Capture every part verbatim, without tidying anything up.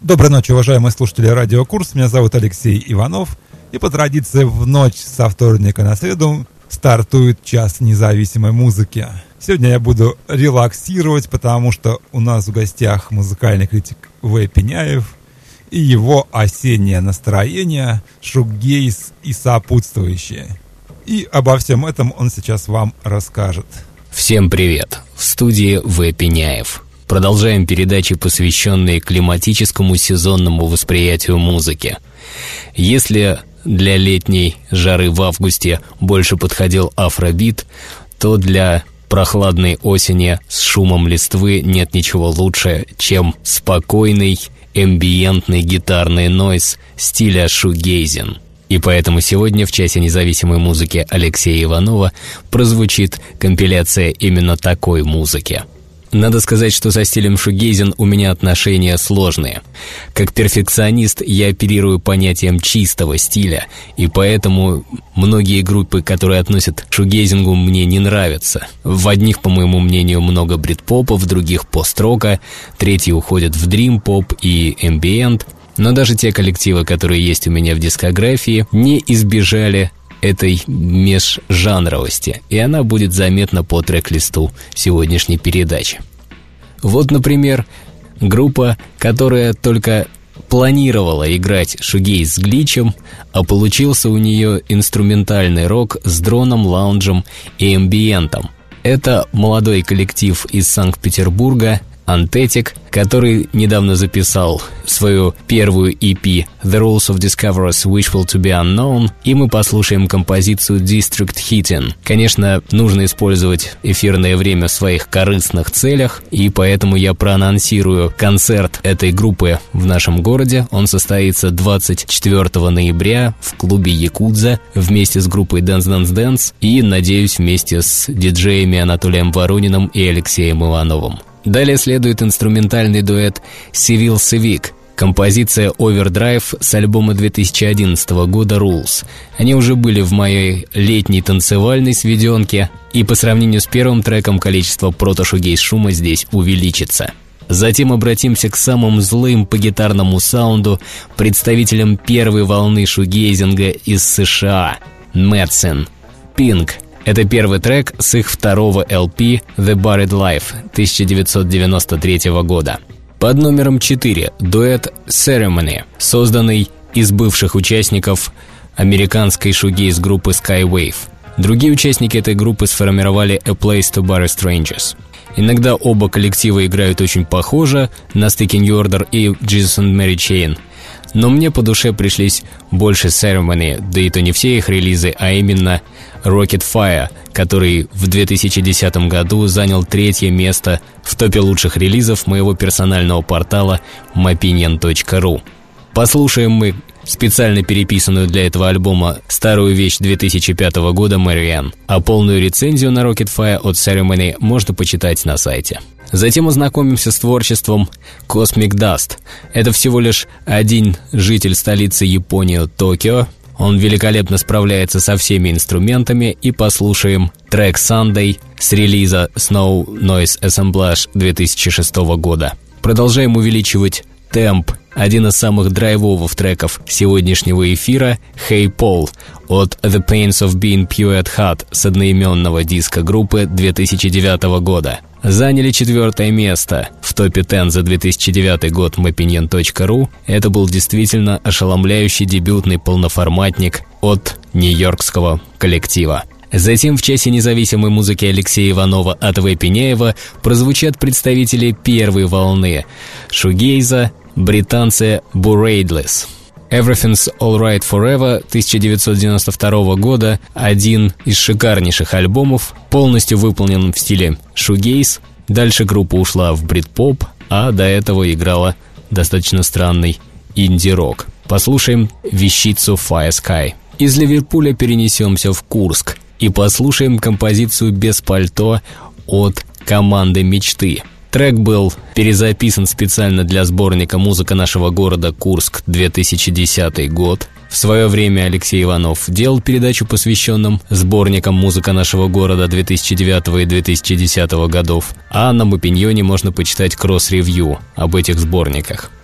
Доброй ночи, уважаемые слушатели Радио Курск. Меня зовут Алексей Иванов. И по традиции в ночь со вторника на среду стартует час независимой музыки. Сегодня я буду релаксировать, потому что у нас в гостях музыкальный критик В. Пеняев и его осеннее настроение, шугейз и сопутствующее. И обо всем этом он сейчас вам расскажет. Всем привет! В студии В. Пеняев. Продолжаем передачи, посвященные климатическому сезонному восприятию музыки. Если для летней жары в августе больше подходил афробит, то для прохладной осени с шумом листвы нет ничего лучше, чем спокойный эмбиентный гитарный нойз стиля шугейзин. И поэтому сегодня в часе независимой музыки Алексея Иванова прозвучит компиляция именно такой музыки. Надо сказать, что со стилем шугейзин у меня отношения сложные. Как перфекционист я оперирую понятием чистого стиля, и поэтому многие группы, которые относят к шугейзингу, мне не нравятся. В одних, по моему мнению, много брит-попа, в других пост-рока, третьи уходят в дрим-поп и эмбиент. Но даже те коллективы, которые есть у меня в дискографии, не избежали этой межжанровости, и она будет заметна по трек-листу сегодняшней передачи. Вот, например, группа, которая только планировала играть шугейз с гличем, а получился у нее инструментальный рок с дроном, лаунжем и эмбиентом. Это молодой коллектив из Санкт-Петербурга Anthetic, который недавно записал свою первую и пи The Rules of Discoverers Wishful to be Unknown, и мы послушаем композицию District Heating. Конечно, нужно использовать эфирное время в своих корыстных целях, и поэтому я проанонсирую концерт этой группы в нашем городе. Он состоится двадцать четвёртого ноября в клубе Якудза вместе с группой Dance Dance Dance и, надеюсь, вместе с диджеями Анатолием Ворониным и Алексеем Ивановым. Далее следует инструментальный дуэт Civil Civic, композиция Overdrive с альбома две тысячи одиннадцатого года Rules. Они уже были в моей летней танцевальной сведенке, и по сравнению с первым треком количество прото-шугейз шума здесь увеличится. Затем обратимся к самым злым по гитарному саунду представителям первой волны шугейзинга из США – Madsen, Pink. Это первый трек с их второго эл пи The Buried Life тысяча девятьсот девяносто третьего года. Под номером четыре дуэт Ceremony, созданный из бывших участников американской шугейз-группы Skywave. Другие участники этой группы сформировали A Place to Bury Strangers. Иногда оба коллектива играют очень похоже на Sticking Order и Jesus and Mary Chain. Но мне по душе пришлись больше Ceremony, да и то не все их релизы, а именно Rocket Fire, который в две тысячи десятом году занял третье место в топе лучших релизов моего персонального портала мопиньон точка ру. Послушаем мы специально переписанную для этого альбома старую вещь две тысячи пятого года Marianne, а полную рецензию на Rocket Fire от Ceremony можно почитать на сайте. Затем ознакомимся с творчеством Cosmic Dust. Это всего лишь один житель столицы Японии Токио. Он великолепно справляется со всеми инструментами, и послушаем трек Sunday с релиза Snow Noise Assemblage две тысячи шестого года. Продолжаем увеличивать темп. Один из самых драйвовых треков сегодняшнего эфира Hey Paul от The Pains of Being Pure at Heart с одноименного диска группы две тысячи девятого года. Заняли четвертое место в топе десять за две тысячи девятый год мопиньон точка ру. Это был действительно ошеломляющий дебютный полноформатник от нью-йоркского коллектива. Затем в часе независимой музыки Алексея Иванова от В. Пеняева прозвучат представители первой волны шугейза, британцы Buraidless. Everything's Alright Forever тысяча девятьсот девяносто второго года, один из шикарнейших альбомов, полностью выполнен в стиле шугейз. Дальше группа ушла в брит-поп, а до этого играла достаточно странный инди-рок. Послушаем вещицу Fire Sky. Из Ливерпуля перенесемся в Курск и послушаем композицию «Без пальто» от команды «Мечты». Трек был перезаписан специально для сборника «Музыка нашего города Курск» две тысячи десятый год. В свое время Алексей Иванов делал передачу, посвященную сборникам «Музыка нашего города» две тысячи девятого и две тысячи десятого годов, а на Мопиньоне можно почитать кросс-ревью об этих сборниках.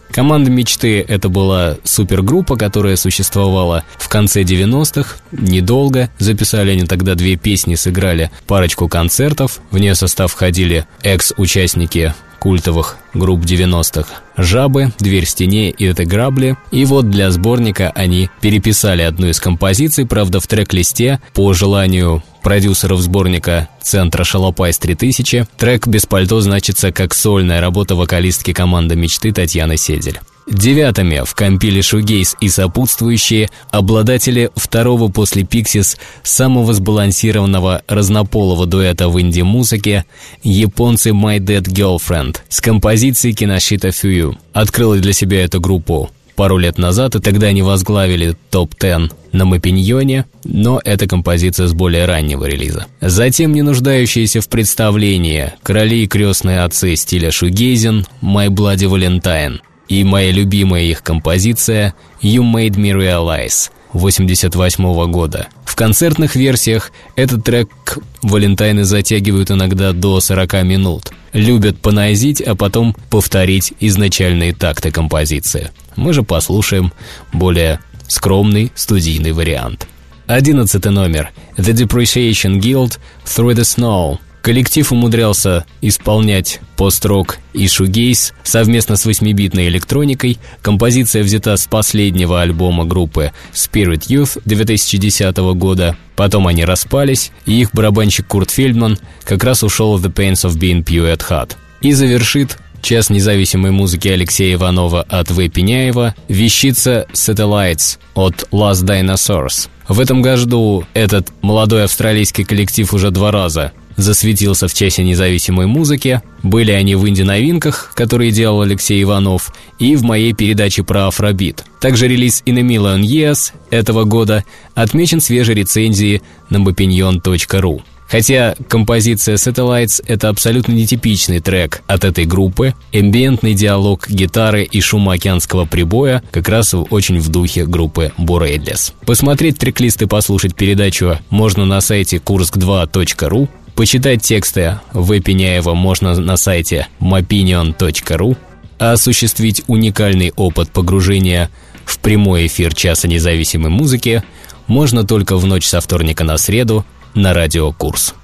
Команда мечты — это была супергруппа, которая существовала в конце девяностых, недолго. Записали они тогда две песни, сыграли парочку концертов. В нее состав входили экс-участники культовых групп девяностых «Жабы», «Дверь в стене» и «Это грабли». И вот для сборника они переписали одну из композиций, правда, в трек-листе по желанию продюсеров сборника центра «Шалопайс три тысячи». Трек «Без пальто» значится как сольная работа вокалистки команды мечты Татьяны Седель. Девятыми в компиле «Шугейс» и сопутствующие обладатели второго после «Пиксис» самого сбалансированного разнополого дуэта в инди-музыке японцы «My Dead Girlfriend» с композицией «Киношита Фью». Открыла для себя эту группу пару лет назад, и тогда они возглавили топ десять на Мапиньоне, но это композиция с более раннего релиза. Затем не нуждающиеся в представлении короли и крестные отцы стиля шугейзен «My Bloody Valentine» и моя любимая их композиция «You Made Me Realize» восемьдесят восьмого года. В концертных версиях этот трек валентайны затягивают иногда до сорок минут. Любят понозить, а потом повторить изначальные такты композиции. Мы же послушаем более скромный студийный вариант. Одиннадцатый номер. The Depreciation Guild Through the Snow. Коллектив умудрялся исполнять пост-рок и шугейс совместно с восьмибитной электроникой. Композиция взята с последнего альбома группы Spirit Youth две тысячи десятого года. Потом они распались, и их барабанщик Курт Фельдман как раз ушел в The Pains of Being Pure at Heart. И завершит час независимой музыки Алексея Иванова от В. Пеняева вещица Satellites от Last Dinosaurs. В этом году этот молодой австралийский коллектив уже два раза засветился в часе независимой музыки. Были они в инди-новинках, которые делал Алексей Иванов, и в моей передаче про афробит. Также релиз In a Million Years этого года отмечен свежей рецензией на мапиньон точка ру. Хотя композиция Satellites — это абсолютно нетипичный трек от этой группы, эмбиентный диалог гитары и шум океанского прибоя как раз очень в духе группы Borealis. Посмотреть трек-лист и послушать передачу можно на сайте курск два точка ру. Почитать тексты В. Пеняева можно на сайте мапиньон точка ру, а осуществить уникальный опыт погружения в прямой эфир часа независимой музыки можно только в ночь со вторника на среду на радио Курс.